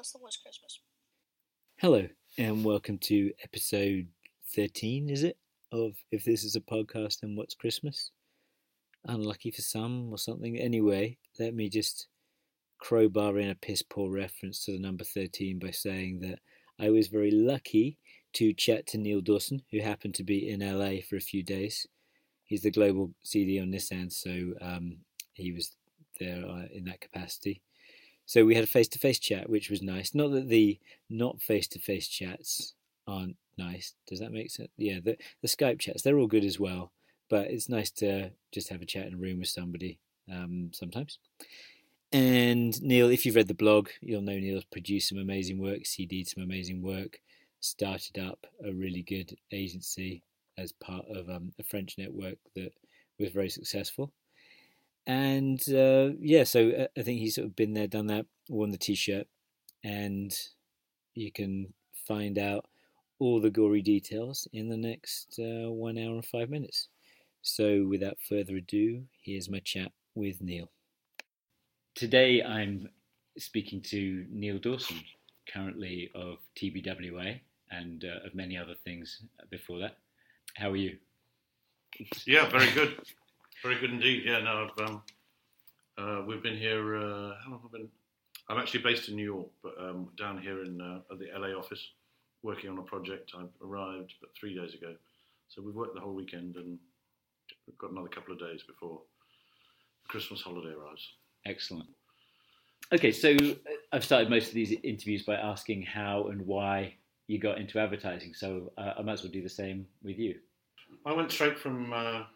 What's the worst Christmas? Hello, and welcome to episode 13, is it? Of If This Is a Podcast and What's Christmas? Unlucky for some or something. Anyway, let me just crowbar in a piss poor reference to the number 13 by saying that I was very lucky to chat to Neil Dawson, who happened to be in LA for a few days. He's the global CD on Nissan, so he was there in that capacity. So we had a face-to-face chat, which was nice. Not that the not face-to-face chats aren't nice. Does that make sense? Yeah, the Skype chats, they're all good as well. But it's nice to just have a chat in a room with somebody sometimes. And Neil, if you've read the blog, you'll know Neil's produced some amazing work, CD'd some amazing work, started up a really good agency as part of a French network that was very successful. And so I think he's sort of been there, done that, worn the t-shirt, and you can find out all the gory details in the next 1 hour and 5 minutes. So without further ado, here's my chat with Neil. Today I'm speaking to Neil Dawson, currently of TBWA and of many other things before that. How are you? Yeah, very good. Very good indeed. Yeah, no, we've been here. How long have I been? I'm actually based in New York, but down here in at the LA office, working on a project. I arrived but 3 days ago, so we've worked the whole weekend, and we've got another couple of days before the Christmas holiday arrives. Excellent. Okay, so I've started most of these interviews by asking how and why you got into advertising. So I might as well do the same with you. I went straight from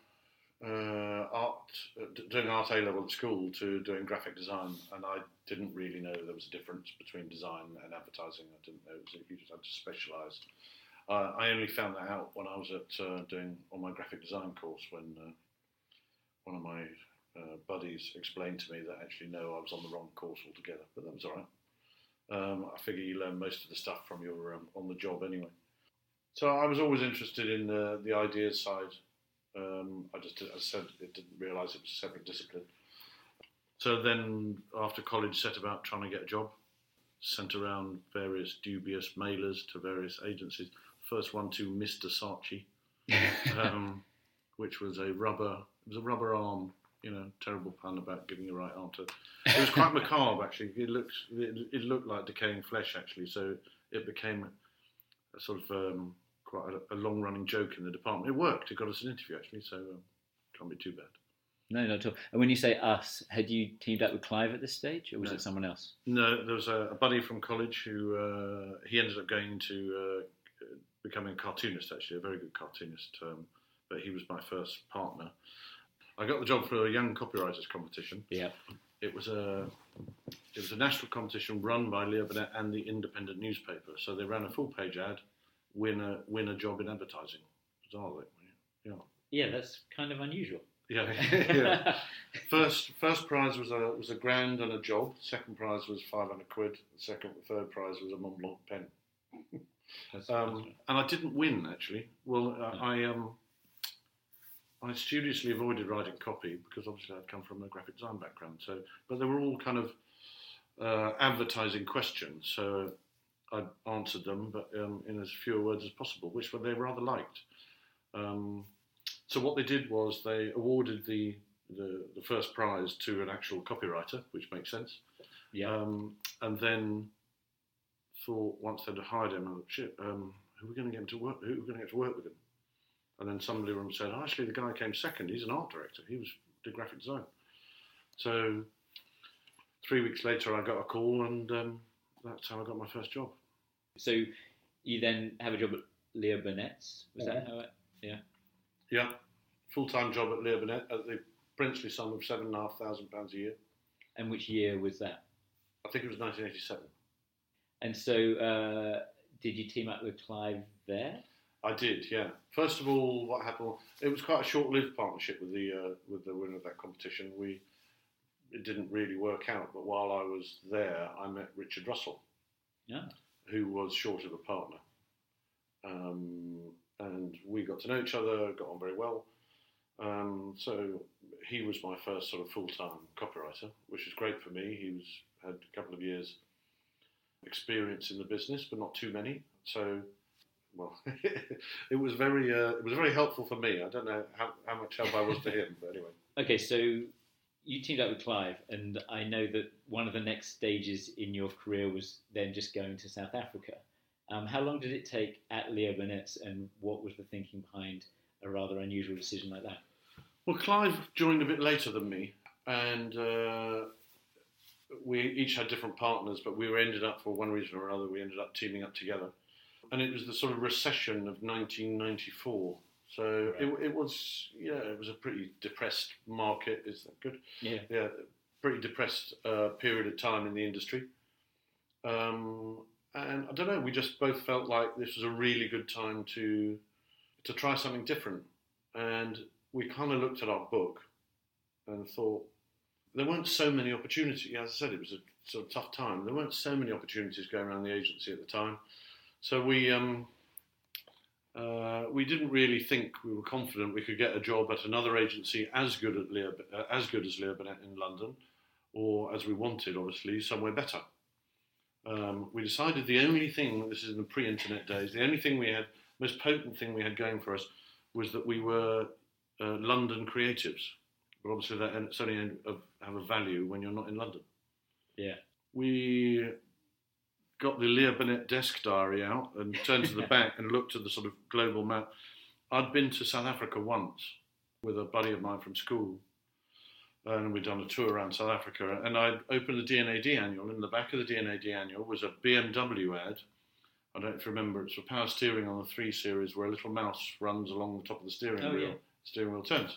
doing art A-level at school to doing graphic design, and I didn't really know there was a difference between design and advertising. I didn't know you just had to specialise. I only found that out when I was at doing on my graphic design course, when one of my buddies explained to me that actually no, I was on the wrong course altogether, but that was all right. I figure you learn most of the stuff from your on the job anyway. So I was always interested in the ideas side. I just, as I said, didn't realise it was a separate discipline. So then, after college, set about trying to get a job. Sent around various dubious mailers to various agencies. First one to Mr. Saatchi, which was a rubber arm. Terrible pun about giving the right arm to. It was quite macabre, actually. It looked like decaying flesh, actually. So it became a sort of quite a long-running joke in the department. It worked. It got us an interview, actually, so can't be too bad. No, not at all. And when you say us, had you teamed up with Clive at this stage, or was it someone else? No, there was a buddy from college who he ended up going to becoming a cartoonist, actually, a very good cartoonist, but he was my first partner. I got the job for a young copywriters competition. Yeah. It was a national competition run by Leo Burnett and the Independent newspaper. So they ran a full-page ad, win a job in advertising. Bizarrely, yeah. Yeah, that's kind of unusual. Yeah, yeah. First prize was a grand and a job. Second prize was £500. Third prize was a Mont Blanc pen. And I didn't win, actually. Well, I studiously avoided writing copy because obviously I'd come from a graphic design background. So, but they were all kind of advertising questions. So I answered them, but in as few words as possible, which they rather liked. So what they did was they awarded the first prize to an actual copywriter, which makes sense. Yeah. And then thought once they'd hired him, who are we going to get to work? Who are we going to get to work with him? And then somebody said, actually, the guy came second. He's an art director. He did graphic design. So 3 weeks later, I got a call, and that's how I got my first job. So you then have a job at Leo Burnett's. Was that how it? Yeah. Yeah, full-time job at Leo Burnett at the princely sum of £7,500 a year. And which year was that? I think it was 1987. And so, did you team up with Clive there? I did, yeah. First of all, what happened? It was quite a short-lived partnership with the winner of that competition. It didn't really work out, but while I was there, I met Richard Russell, who was short of a partner. And we got to know each other, got on very well. So he was my first sort of full-time copywriter, which was great for me. He had a couple of years experience in the business, but not too many. So, well, it was very helpful for me. I don't know how much help I was to him, but anyway. Okay, so you teamed up with Clive, and I know that one of the next stages in your career was then just going to South Africa. How long did it take at Leo Burnett's, and what was the thinking behind a rather unusual decision like that? Well, Clive joined a bit later than me, and we each had different partners, but we ended up, for one reason or another, we ended up teaming up together. And it was the sort of recession of 1994. So right. it was a pretty depressed market. Is that good? Yeah. Yeah, pretty depressed period of time in the industry. And I don't know, we just both felt like this was a really good time to try something different. And we kind of looked at our book and thought, there weren't so many opportunities. As I said, it was a sort of tough time. There weren't so many opportunities going around the agency at the time. So we didn't really think, we were confident we could get a job at another agency as good as Leo Burnett in London, or as we wanted, obviously, somewhere better. We decided the only thing, this is in the pre-internet days, the only thing we had, most potent thing we had going for us was that we were London creatives. But obviously that's only have a value when you're not in London. Yeah. We got the Leo Burnett desk diary out and turned to the back and looked at the sort of global map. I'd been to South Africa once with a buddy of mine from school, and we'd done a tour around South Africa, and I'd opened the D&AD annual. In the back of the D&AD annual was a BMW ad. I don't know if you remember, it's for power steering on the 3 Series, where a little mouse runs along the top of the steering wheel. Yeah. Steering wheel turns.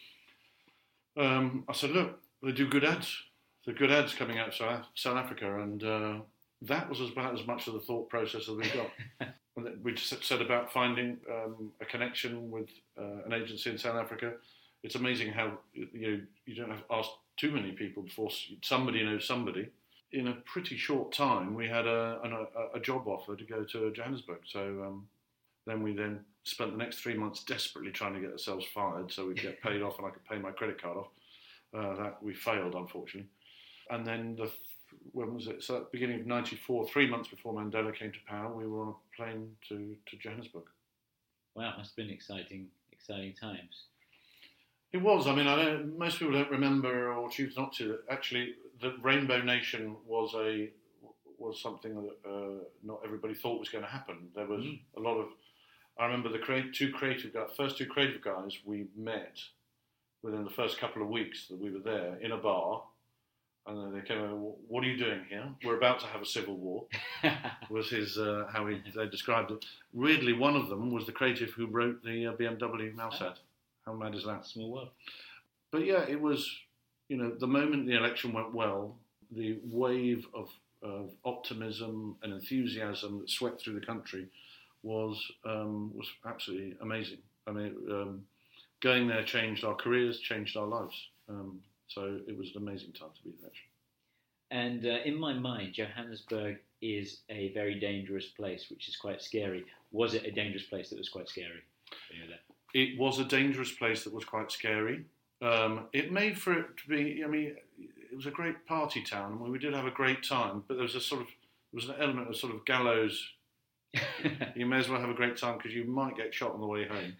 I said, look, they do good ads. There are good ads coming out of South Africa, and that was about as much of the thought process as we got. We just set about finding a connection with an agency in South Africa. It's amazing how you don't have to ask too many people before somebody knows somebody. In a pretty short time, we had a job offer to go to Johannesburg. So then we spent the next 3 months desperately trying to get ourselves fired so we'd get paid off and I could pay my credit card off. That we failed, unfortunately. And then when was it? So at the beginning of '94, 3 months before Mandela came to power, we were on a plane to Johannesburg. Wow, must have been exciting times. It was. I mean, most people don't remember or choose not to. Actually, the Rainbow Nation was something that not everybody thought was going to happen. There was a lot of. I remember the first two creative guys we met within the first couple of weeks that we were there in a bar. And then they came over, what are you doing here? We're about to have a civil war, was how they described it. Weirdly, one of them was the creative who wrote the BMW mouse ad. How mad is that? Small world. But yeah, it was, the moment the election went well, the wave of optimism and enthusiasm that swept through the country was absolutely amazing. I mean, going there changed our careers, changed our lives. So it was an amazing time to be there, actually. And in my mind, Johannesburg is a very dangerous place, which is quite scary. Was it a dangerous place that was quite scary? It was a dangerous place that was quite scary. It made for it to be, it was a great party town. We did have a great time, but there was an element of sort of gallows. You may as well have a great time because you might get shot on the way home.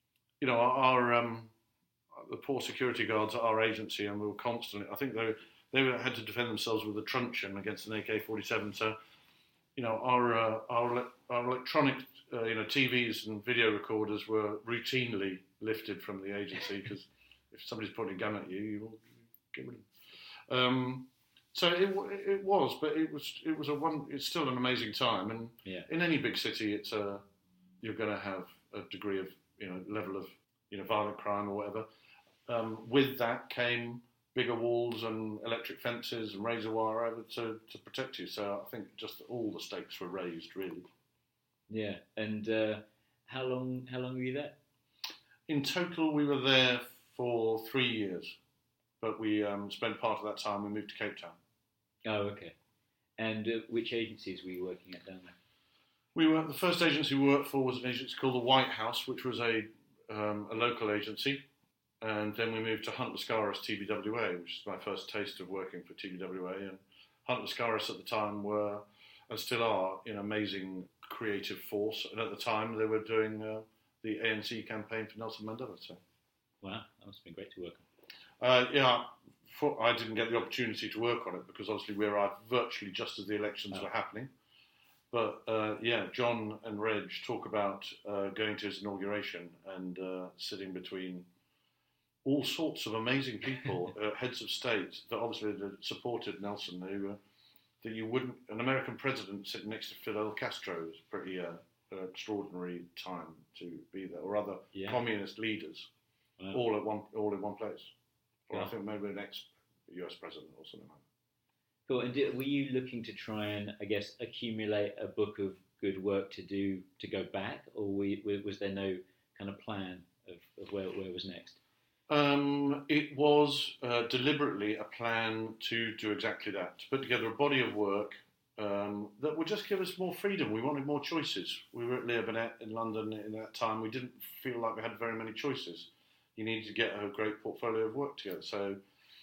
The poor security guards at our agency, and we were constantly, I think they had to defend themselves with a truncheon against an AK-47. So, our electronic, TVs and video recorders were routinely lifted from the agency because if somebody's pointing a gun at you, you will get rid of them. So it was, but it's still an amazing time. And in any big city, you're going to have a degree of, level of, violent crime or whatever. With that came bigger walls and electric fences and razor wire over to protect you. So I think just all the stakes were raised, really. Yeah, and how long were you there? In total, we were there for 3 years, but we spent part of that time, we moved to Cape Town. Oh, okay. And which agencies were you working at down there? The first agency we worked for was an agency called the White House, which was a local agency. And then we moved to Hunt Lascaris TBWA, which is my first taste of working for TBWA. And Hunt Lascaris at the time were and still are, amazing creative force. And at the time, they were doing the ANC campaign for Nelson Mandela. So, wow, that must have been great to work on. I didn't get the opportunity to work on it because obviously we arrived virtually just as the elections were happening. But John and Reg talk about going to his inauguration and sitting between all sorts of amazing people, heads of state that obviously supported Nelson, who that you wouldn't. An American president sitting next to Fidel Castro is pretty an extraordinary time to be there, or other communist leaders, all in one place. Or I think maybe an ex-US president or something like that. Cool. And were you looking to try and, I guess, accumulate a book of good work to do to go back, or was there no kind of plan of where was next? It was deliberately a plan to do exactly that, to put together a body of work that would just give us more freedom. We wanted more choices. We were at Leo Burnett in London in that time. We didn't feel like we had very many choices. You needed to get a great portfolio of work together. So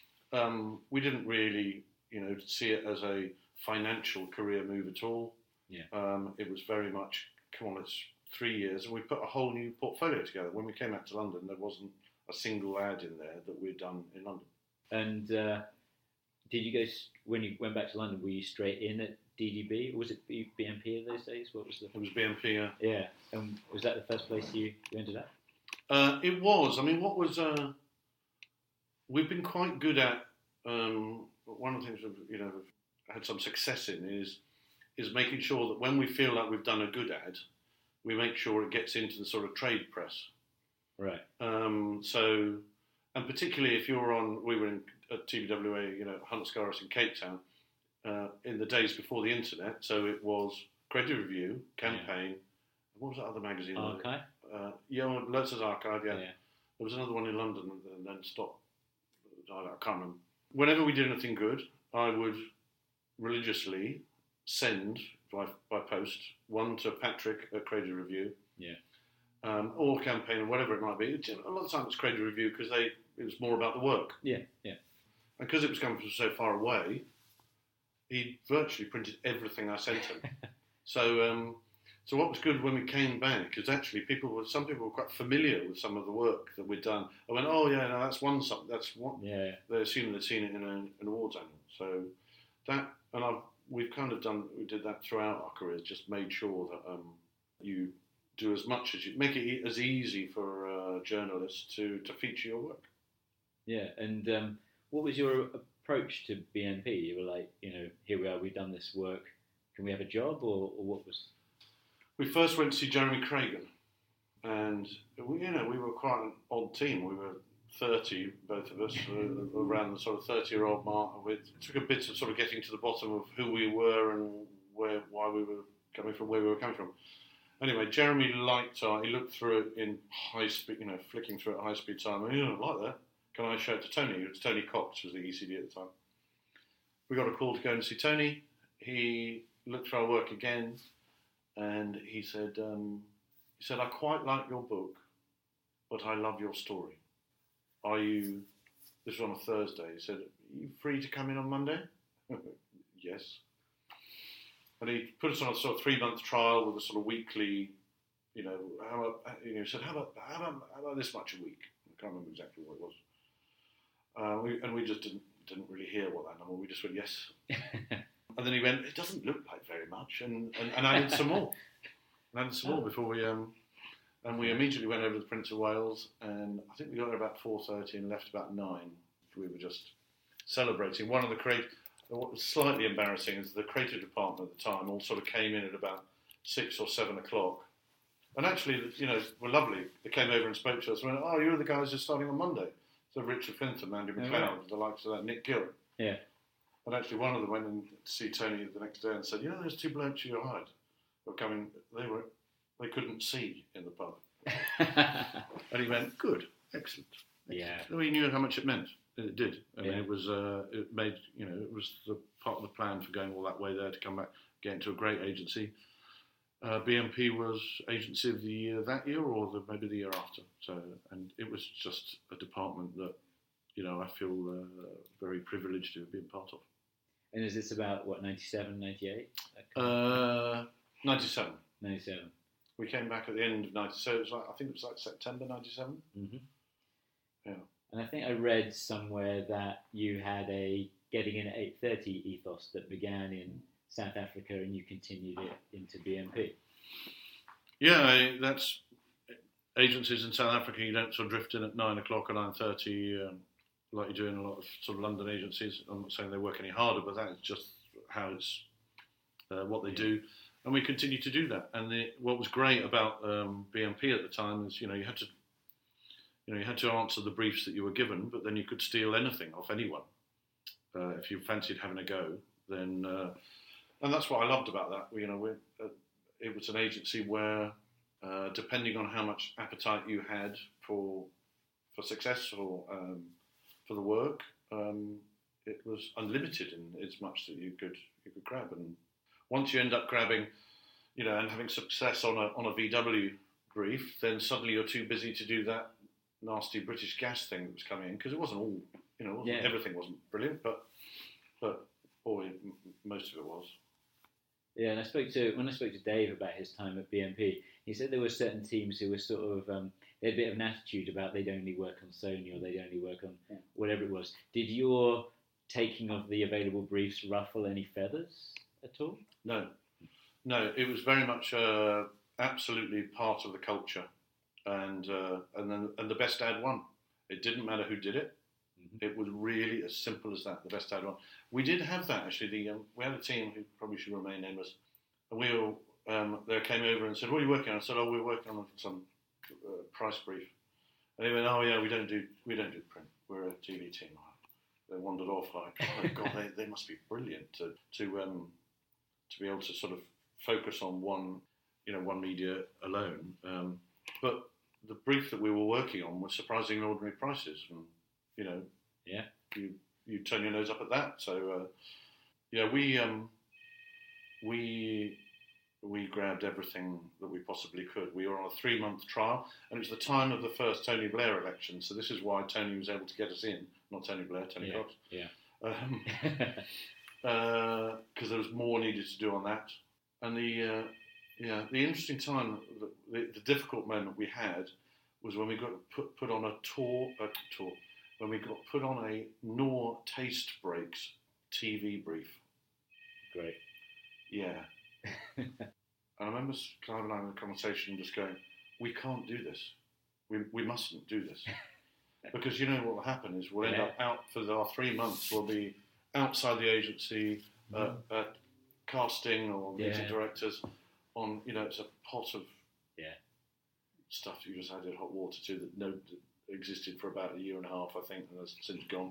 we didn't really, see it as a financial career move at all. Yeah. It was very much, come on, it's 3 years, and we put a whole new portfolio together. When we came out to London, there wasn't a single ad in there that we'd done in London. And did you go, when you went back to London, were you straight in at DDB, or was it BNP in those days? What was It was BNP, yeah. Yeah, and was that the first place you ended up? It was. I mean, what was... we've been quite good at... one of the things we've had some success in is making sure that when we feel like we've done a good ad, we make sure it gets into the sort of trade press. Right. And particularly if you're on... We were at TBWA, Hunt Scaris in Cape Town, in the days before the internet. So it was Creative Review, Campaign... What was that other magazine? Archive? Lotus Archive, yeah. There was another one in London and then stopped. I can't remember. Whenever we did anything good, I would religiously send by post one to Patrick at Creative Review, or Campaign, or whatever it might be. A lot of times it's Creative Review because it was more about the work. Yeah. And because it was coming from so far away, he virtually printed everything I sent him. So what was good when we came back is actually some people were quite familiar with some of the work that we'd done. I went, oh yeah, no, that's one something. That's one. Yeah. They assumed they'd seen it in an awards annual. So that, and we did that throughout our careers. Just made sure that you do as much as you make it as easy for journalists to feature your work. Yeah, and what was your approach to BNP? You were like, here we are, we've done this work. Can we have a job, or what was? We first went to see Jeremy Cragen, and we were quite an odd team. We were 30, both of us, around the sort of 30-year-old mark. It took a bit of sort of getting to the bottom of who we were and why we were coming from, where we were coming from. Anyway, Jeremy liked he looked through it in high speed, flicking through it at high speed time. And, I like that. Can I show it to Tony? It was Tony Cox, was the ECD at the time. We got a call to go and see Tony. He looked through our work again. And he said, I quite like your book, but I love your story. This was on a Thursday, he said, are you free to come in on Monday? Yes. And he put us on a sort of 3-month trial with a sort of weekly, he said, how about this much a week? I can't remember exactly what it was. We just didn't really hear what that number, we just went, yes. And then he went, it doesn't look like very much, and added some more. Before we, and we immediately went over to the Prince of Wales, and I think we got there about 4:30 and left about 9. We were just celebrating. What was slightly embarrassing is the creative department at the time all sort of came in at about 6 or 7 o'clock. And actually, were lovely. They came over and spoke to us and went, oh, you're the guys who're starting on Monday. So Richard Flintham, Andy McLeod, the likes of that, Nick Gill. Yeah. And actually, one of them went in to see Tony the next day and said, those 2 blokes you hired were coming. They couldn't see in the pub. And he went, good, excellent. Yeah. We knew how much it meant. And it did. I mean, it was. It made. It was the part of the plan for going all that way there to come back, get into a great agency. BNP was Agency of the Year that year, or maybe the year after. So, and it was just a department that, I feel very privileged to have been part of. And is this about, what, 97, 98? 97. 97. We came back at the end of 90, so it was like, I think it was like September 97. Mm-hmm. Yeah. And I think I read somewhere that you had a getting in at 8:30 ethos that began in South Africa and you continued it into BMP. Yeah, that's agencies in South Africa. You don't sort of drift in at 9 o'clock or 9:30 like you do in a lot of sort of London agencies. I'm not saying they work any harder, but that is just how it's what they do. And we continue to do that. And what was great about BMP at the time is, you had to answer the briefs that you were given, but then you could steal anything off anyone if you fancied having a go. Then, and that's what I loved about that. It was an agency where, depending on how much appetite you had for success or for the work, it was unlimited in as much that you could grab. And once you end up grabbing, and having success on a VW brief, then suddenly you're too busy to do that nasty British Gas thing that was coming in, because it wasn't all, everything wasn't brilliant, but boy, most of it was. Yeah, and when I spoke to Dave about his time at BMP, he said there were certain teams who were sort of they had a bit of an attitude about they'd only work on Sony or they'd only work on whatever it was. Did your taking of the available briefs ruffle any feathers at all? No, it was very much absolutely part of the culture, and the best ad won. It didn't matter who did it. Mm-hmm. It was really as simple as that. The best ad won. We did have that actually. We had a team who probably should remain nameless, and we all they came over and said, "What are you working on?" I said, "Oh, we're working on some price brief." And they went, "Oh yeah, we don't do print. We're a TV team." They wandered off like, "Oh God, they must be brilliant to be able to sort of focus on one media alone." But the brief that we were working on was Surprisingly Ordinary Prices, and you turn your nose up at that. So we grabbed everything that we possibly could. We were on a 3-month trial, and it was the time of the first Tony Blair election. So this is why Tony was able to get us in, not Tony Blair, Tony Cox. Yeah. Because there was more needed to do on that. And the interesting time, the difficult moment we had was when we got put on a tour, when we got put on a Knorr Taste Breaks TV brief. Great. Yeah. And I remember Clive and I in a conversation just going, we can't do this. We mustn't do this. Because what will happen is we'll end up out for our 3 months. We'll be outside the agency, at casting or meeting directors on, it's a pot of stuff you just added hot water to that existed for about a year and a half, I think, and has since gone.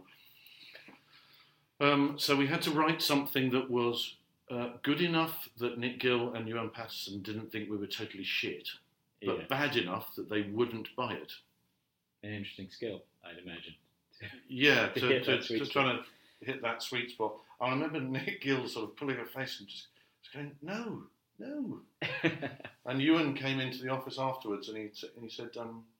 So we had to write something that was good enough that Nick Gill and Ewan Patterson didn't think we were totally shit, but bad enough that they wouldn't buy it. An interesting skill, I'd imagine. Yeah, to trying to hit that sweet spot. I remember Nick Gill sort of pulling a face and just going, no. And Ewan came into the office afterwards and he said,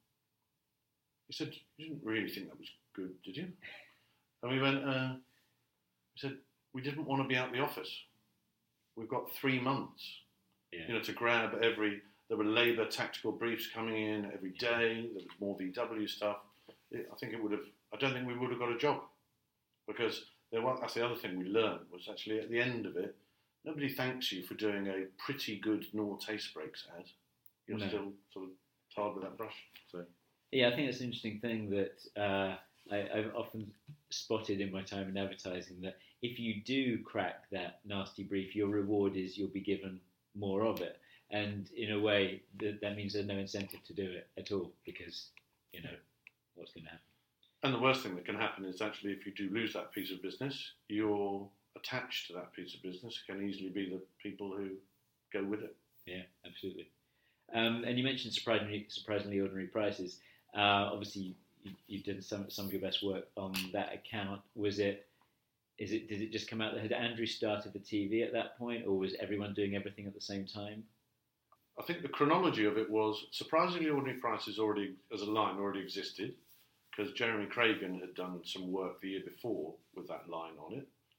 you didn't really think that was good, did you? And we went, he said, we didn't want to be out of the office. We've got 3 months, to grab there were Labour tactical briefs coming in every day. There was more VW stuff. I don't think we would have got a job, because that's the other thing we learned was actually at the end of it, nobody thanks you for doing a pretty good Knorr Taste Breaks ad. You're still sort of tarred with that brush. So. Yeah, I think it's an interesting thing that I've often spotted in my time in advertising, that if you do crack that nasty brief, your reward is you'll be given more of it. And in a way, that means there's no incentive to do it at all, because, what's going to happen. And the worst thing that can happen is actually if you do lose that piece of business, you're attached to that piece of business. It can easily be the people who go with it. Yeah, absolutely. And you mentioned surprisingly ordinary prices. Obviously, you've done some of your best work on that account. Did it just come out that had Andrew started the TV at that point, or was everyone doing everything at the same time? I think the chronology of it was Surprisingly Ordinary Prices already, as a line, already existed, because Jeremy Cragen had done some work the year before with that line on it.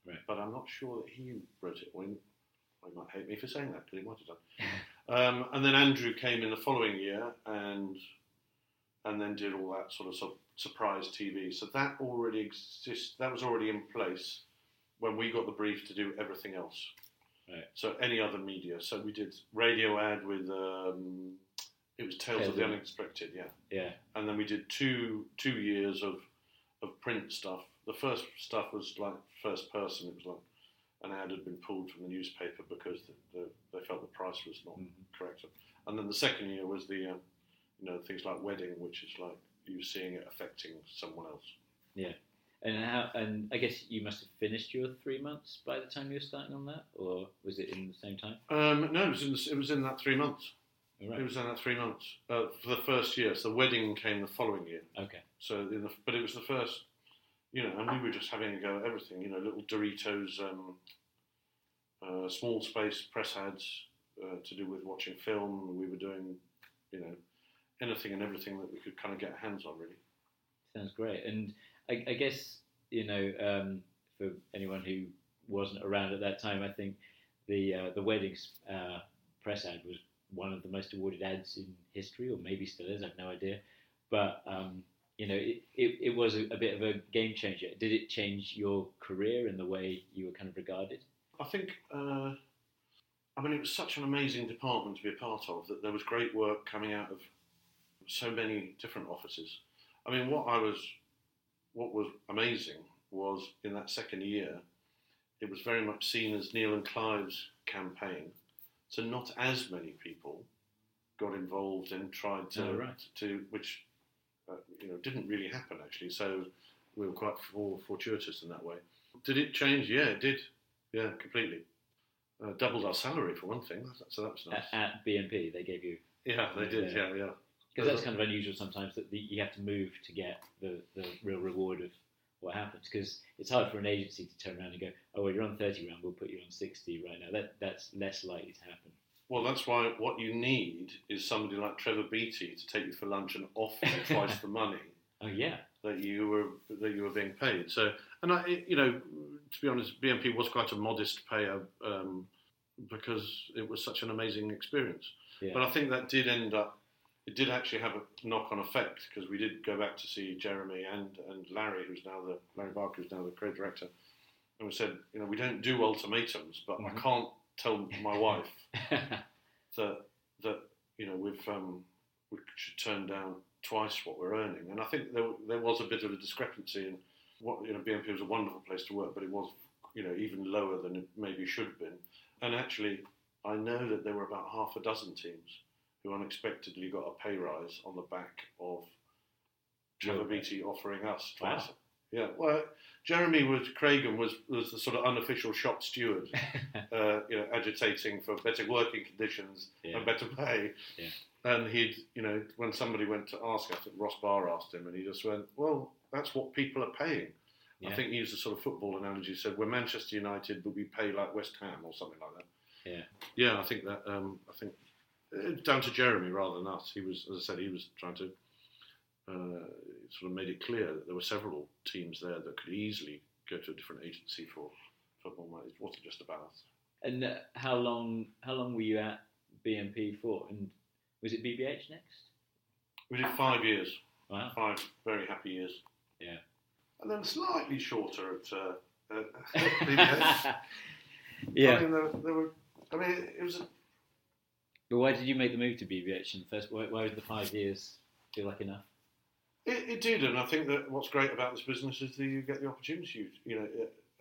Right. But I'm not sure that he wrote it. Well, he might hate me for saying that, because he might have done. And then Andrew came in the following year and then did all that sort of surprise TV. So that already exists. That was already in place when we got the brief to do everything else. Right. So any other media. So we did radio ad with it was Tales of the Unexpected, Yeah. And then we did two years of print stuff. The first stuff was like first person. It was like an ad had been pulled from the newspaper because they felt the price was not correct. And then the second year was the things like Wedding, which is like you seeing it affecting someone else. Yeah. And I guess you must have finished your 3 months by the time you were starting on that, or was it in the same time? No, it was in that 3 months. Right. It was in that 3 months for the first year. So the Wedding came the following year. Okay. So, but it was the first, and we were just having a go at everything. Little Doritos, small space press ads to do with watching film. We were doing, anything and everything that we could kind of get hands on, really. Sounds great. And I guess, for anyone who wasn't around at that time, I think the Weddings press ad was one of the most awarded ads in history, or maybe still is, I've no idea. But, it was a bit of a game changer. Did it change your career in the way you were kind of regarded? I think, it was such an amazing department to be a part of, that there was great work coming out of so many different offices. I mean, what was amazing was in that second year, it was very much seen as Neil and Clive's campaign. So not as many people got involved and tried to which didn't really happen actually. So we were quite fortuitous in that way. Did it change? Yeah, it did. Yeah, completely. Doubled our salary for one thing. So that was nice. At BNP, they gave you. Yeah, they did. Yeah. Because that's kind of unusual sometimes that you have to move to get the real reward of what happens. Because it's hard for an agency to turn around and go, oh, well, you're on 30 grand, we'll put you on 60 right now. That's less likely to happen. Well, that's why what you need is somebody like Trevor Beatty to take you for lunch and offer you twice the money. Oh yeah. That you were being paid. So, and to be honest, BNP was quite a modest payer because it was such an amazing experience. Yeah. But I think that it did actually have a knock-on effect, because we did go back to see Jeremy and Larry, Larry Barker, who's now the creative director, and we said, we don't do ultimatums, but I can't tell my wife that we should turn down twice what we're earning. And I think there was a bit of a discrepancy in what, BNP was a wonderful place to work, but it was, even lower than it maybe should have been. And actually, I know that there were about half a dozen teams who unexpectedly got a pay rise on the back of Trevor Beatty offering us twice. Wow. Yeah, well, Jeremy Cragen was the sort of unofficial shop steward, agitating for better working conditions and better pay. Yeah. And he'd, when somebody went to ask, I think Ross Barr asked him, and he just went, well, that's what people are paying. Yeah. I think he used a sort of football analogy. He said, we're Manchester United, but we pay like West Ham or something like that. Yeah. Yeah, I think that, down to Jeremy rather than us. He was, as I said, he was trying to sort of made it clear that there were several teams there that could easily go to a different agency for football money. It wasn't just about us. And how long were you at BNP for? And was it BBH next? We did 5 years. Wow. 5 very happy years. Yeah. And then slightly shorter at BBH. Yeah. I mean, it was. But why did you make the move to BBH in the first? Why was the 5 years feel like enough? It did, and I think that what's great about this business is that you get the opportunity. You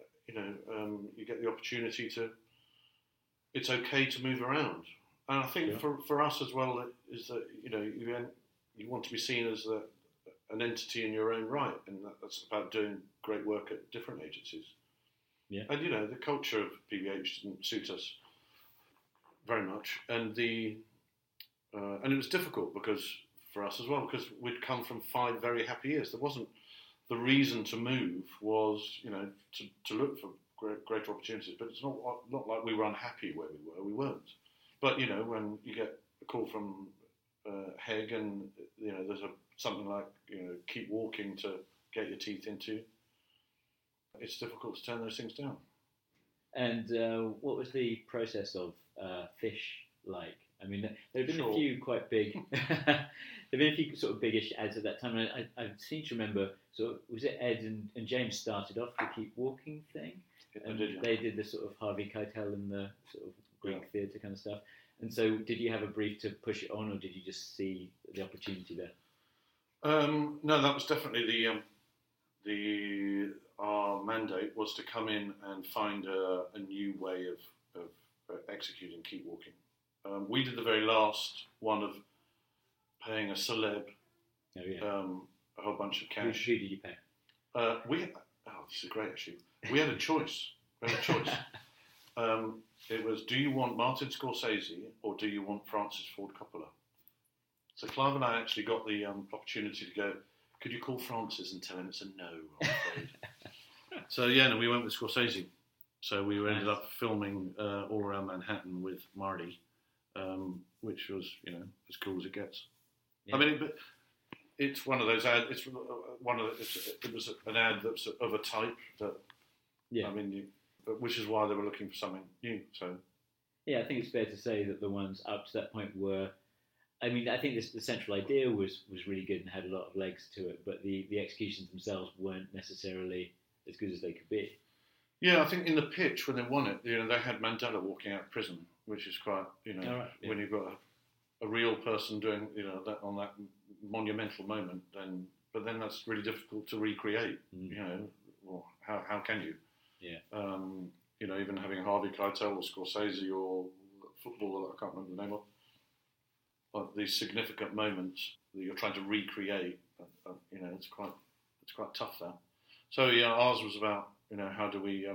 get the opportunity to. It's okay to move around, and I think for us as well is that you want to be seen as an entity in your own right, and that's about doing great work at different agencies. Yeah, and the culture of PBH didn't suit us very much, and it was difficult for us as well, because we'd come from 5 very happy years. There wasn't the reason to move was to look for greater opportunities, but it's not like we were unhappy where we were. We weren't. But when you get a call from Heg, and there's something like keep walking to get your teeth into, it's difficult to turn those things down. And what was the process of Fish like? I mean, there have been Sure. a few quite big. There have been a few sort of biggish ads at that time. And I seem to remember. So was it Ed and James started off the Keep Walking thing, and they did the sort of Harvey Keitel and the sort of Greek theatre kind of stuff. And so, did you have a brief to push it on, or did you just see the opportunity there? No, that was definitely our mandate was to come in and find a new way of executing Keep Walking. We did the very last one of paying a celeb a whole bunch of cash. Who did you pay? This is great actually. We had a choice. It was, do you want Martin Scorsese or do you want Francis Ford Coppola? So Clive and I actually got the opportunity to go, could you call Francis and tell him it's a no, I'm afraid. So we went with Scorsese. So we ended up filming all around Manhattan with Marty, which was, as cool as it gets. Yeah. I mean, it's one of those ads. It was an ad that's of a type that. Yeah. I mean, which is why they were looking for something new. So. Yeah, I think it's fair to say that the ones up to that point were. I mean, I think the central idea was really good and had a lot of legs to it, but the executions themselves weren't necessarily as good as they could be. Yeah, I think in the pitch when they won it, they had Mandela walking out of prison, which is quite, when you've got a real person doing, that on that monumental moment, then that's really difficult to recreate. Well, how can you? Yeah. Even having Harvey Keitel or Scorsese or footballer that I can't remember the name of, but these significant moments that you're trying to recreate, it's quite tough there. So ours was about how do we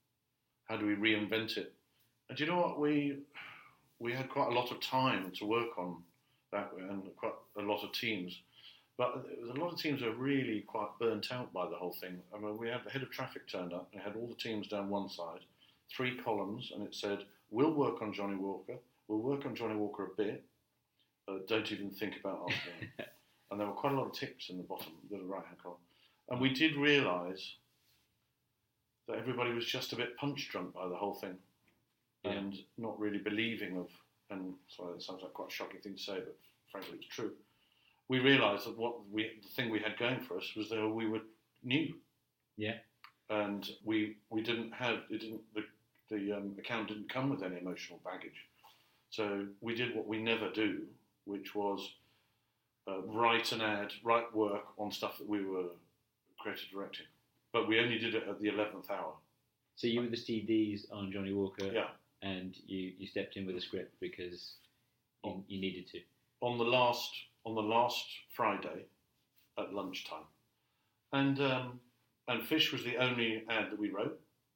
reinvent it? And do you know what, we had quite a lot of time to work on that, and quite a lot of teams. But there was a lot of teams who were really quite burnt out by the whole thing. I mean, we had the head of traffic turned up, and it had all the teams down one side, 3 columns, and it said, we'll work on Johnny Walker a bit, don't even think about asking. And there were quite a lot of tips in the bottom, the right-hand column. And we did realise that everybody was just a bit punch drunk by the whole thing, and not really believing and sorry, that sounds like quite a shocking thing to say, but frankly it's true. We realised that the thing we had going for us was that we were new. Yeah. And we didn't have, the account didn't come with any emotional baggage. So we did what we never do, which was write an ad, write work on stuff that we were creative directing. But we only did it at the 11th hour. So you were the CDs on Johnny Walker, yeah, and you stepped in with a script because you needed to. On the last Friday at lunchtime, and Fish was the only ad that we wrote,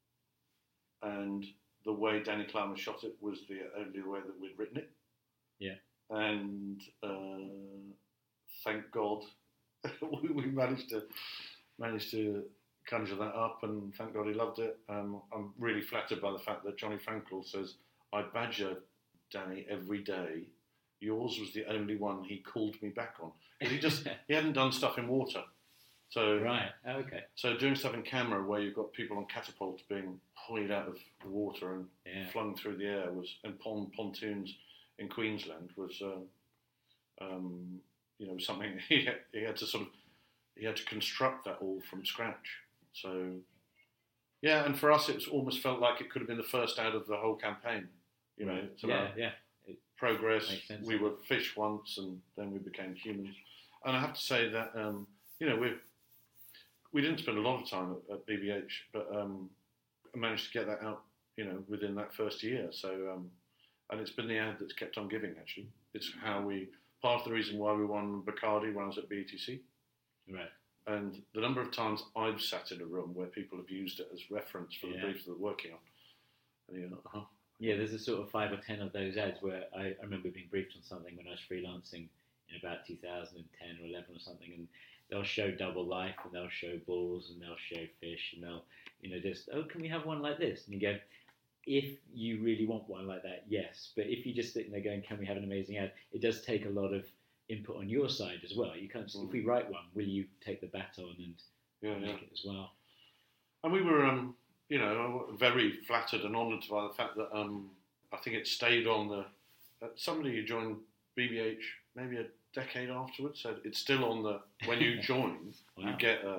and the way Danny Clymer shot it was the only way that we'd written it. Yeah, and thank God we managed to conjure that up, and thank God he loved it. I'm really flattered by the fact that Johnny Frankel says, I badger Danny every day. Yours was the only one he called me back on. He hadn't done stuff in water. So right, okay. So doing stuff in camera where you've got people on catapults being hoisted out of the water and flung through the air and pontoons in Queensland was something he had to construct that all from scratch. So, yeah, and for us, it almost felt like it could have been the first ad of the whole campaign. It's about progress. We were fish once, and then we became humans. And I have to say that, we didn't spend a lot of time at BBH, but I managed to get that out, within that first year. So, and it's been the ad that's kept on giving, actually. It's part of the reason why we won Bacardi when I was at BETC. Right. And the number of times I've sat in a room where people have used it as reference for the briefs that they're working on. And Yeah, there's a sort of 5 or 10 of those ads where I remember being briefed on something when I was freelancing in about 2010 or 11 or something, and they'll show Double Life, and they'll show Bulls, and they'll show Fish, and they'll, just, can we have one like this? And you go, if you really want one like that, yes. But if you're just sitting there going, can we have an amazing ad? It does take a lot of input on your side as well. You can't just, if we write one, will you take the baton and make it as well? And we were, very flattered and honoured by the fact that I think it stayed on the. Somebody who joined BBH maybe a decade afterwards said it's still on the. When you join, Wow. you get a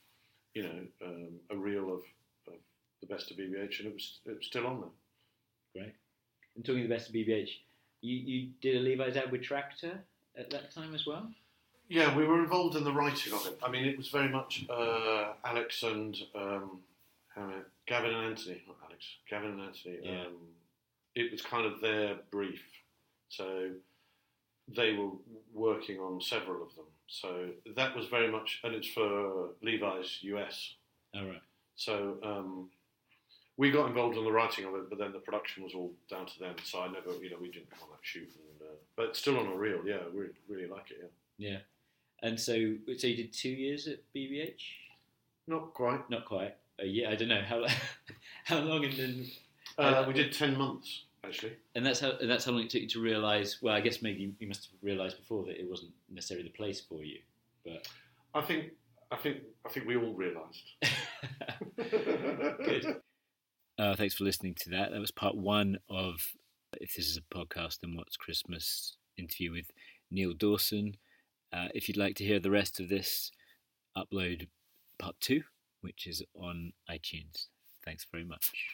reel of the best of BBH, and it was still on there. Great. And talking of the best of BBH, you did a Levi's ad with Tractor at that time as well? Yeah, we were involved in the writing of it. I mean, it was very much Alex and Gavin and Anthony, not Alex, Gavin and Anthony. Yeah. It was kind of their brief, so they were working on several of them. So that was very much, and it's for Levi's US. All right. So we got involved in the writing of it, but then the production was all down to them. So I never, we didn't come on that shoot. But it's still on a reel. Yeah, we really like it. Yeah. Yeah. And so you did 2 years at BBH? Not quite. Not quite. A year. I don't know how long, and then we did 10 months actually. And that's how long it took you to realise. Well, I guess maybe you must have realised before that it wasn't necessarily the place for you. But I think we all realised. Good. Thanks for listening to that. That was part 1 of If This Is a Podcast and What's Christmas interview with Neil Dawson. If you'd like to hear the rest of this, upload part 2, which is on iTunes. Thanks very much.